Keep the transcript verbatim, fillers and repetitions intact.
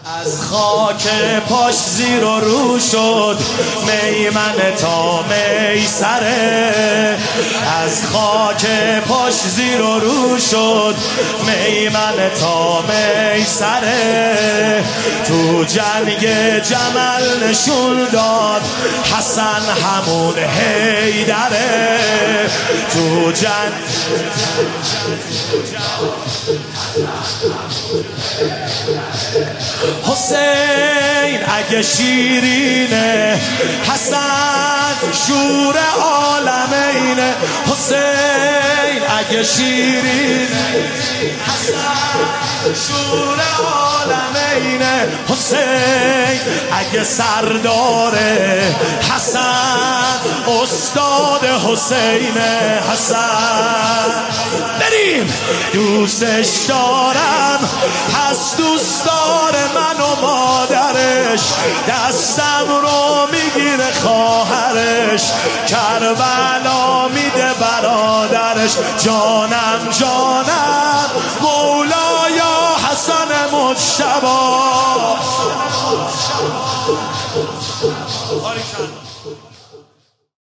از خاک پاش زیر و رو شد میمن تا میسره، از خاک پاش زیر و رو شد میمن تا میسره. تو جنگ جمل نشون داد حسن همون حیدره. تو جنگ حسین اگه شیرینه، حسن شور عالمینه. حسین اگه شیرینه، حسن شور عالمینه. حسین اگه سرداره، حسن استاد حسینه. حسن بریم دوستش دارم، پس دوست داره من و مادرش، دستم رو میگیره خواهرش، کربلا میده برادرش. جانم جانم مولایا حسن مجتبی.